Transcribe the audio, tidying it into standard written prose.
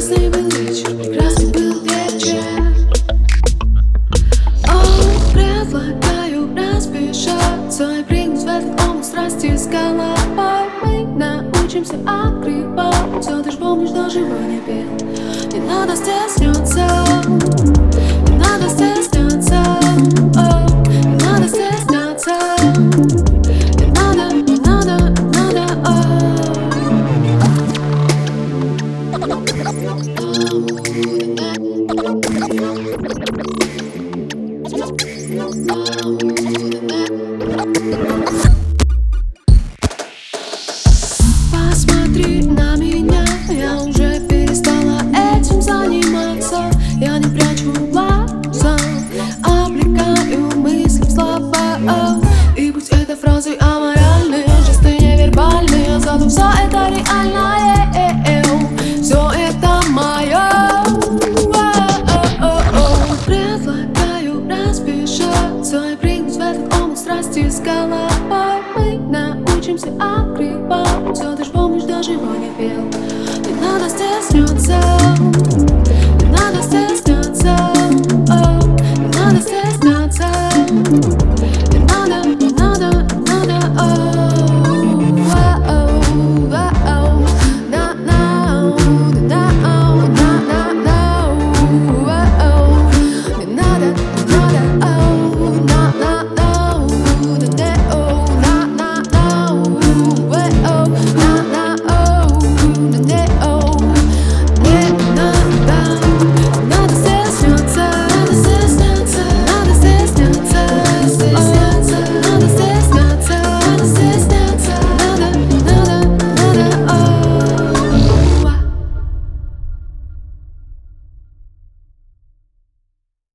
Прекрасный был вечер, прекрасный был вечер. О, предлагаю распишаться и прыгнуть в этот омут страсти с головой. Мы научимся огребать все, ты ж помнишь, даже Ваня пел. Не надо стесняться, не надо стесняться, о, не надо стесняться, не надо, не надо, не надо, Посмотри на меня, я уже перестала этим заниматься. Я не прячу глаза, облекаю мысли в слова. И пусть это фразы аморальные, жесты невербальные, зато все это реальное, все это мое. Предлагаю распишаться и прыгнуть в этот омут страсти с головой. Мы научимся огребать все, ты ж помнишь, даже Ваня пел. Не надо стесняться,